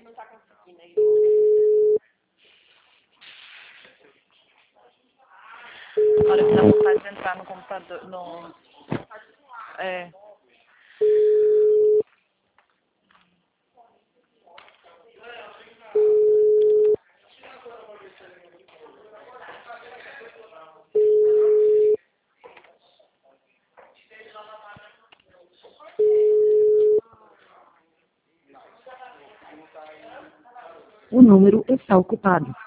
Na hora que dá vontade de entrar no computador, no... É. O número está ocupado.